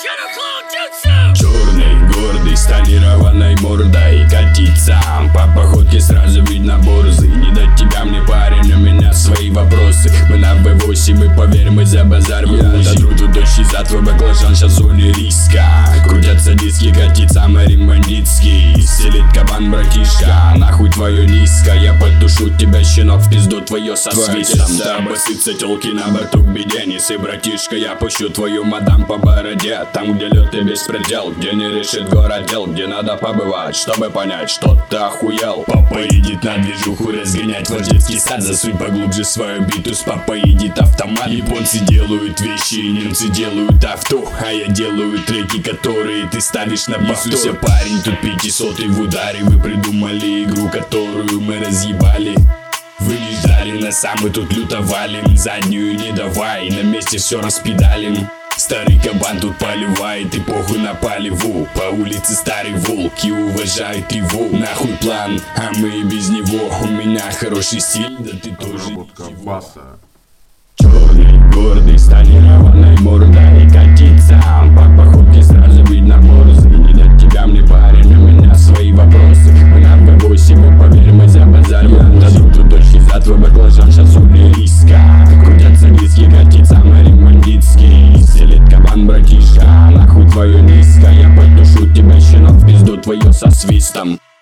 Черный, гордый, с тонированной мордой катится по походке, сразу видно борзый. Не до тебя мне, парень, у меня свои вопросы. Мы на V8, и поверь, мы за базар выучим. Я дотру тут дождь за твой баклажан, сейчас в зоне риска. Крутятся диски, катится Марин бандитский. Селит кабан, братишка, нахуй твое низко. Я подтушу тебя, щенок, в пизду твое со свистом. Да обоссытся телки на борту к беде. Неси, братишка, я пущу твою мадам по бороде. Там, где лед и беспредел, где не решит город дел, где надо побывать, чтобы понять, что ты охуел. Папа едет на движуху разгонять ваш детский сад. Засунь поглубже свою биту, с папой едет автомат. Японцы делают вещи, немцы делают авто, а я делаю треки, которые ты ставишь на повтор. Несуся, парень, тут 500-й в ударе. Вы придумали игру, которую мы разъебали. Вы не ждали нас, а мы тут люто валим. Заднюю не давай, на месте все распедалим. Старый кабан тут поливает, и похуй на поливу. По улице старый волк и уважает его. Нахуй план, а мы и без него. У меня хороший стиль, да ты тоже ничего. Черный, гордый, с тонированной мордой катится по походке, сразу видно борзый. Не до тебя мне, парень, у меня свои вопросы. Мы на V8, и поверь, мы за базар. Я дадут тут дождь за твой баклажан, сейчас у риска. Крутятся диски, катится Марин бандитский. Селит кабан, братишка, нахуй твое низко. Я подтушу тебя, щенок, в пизду твое со свистом.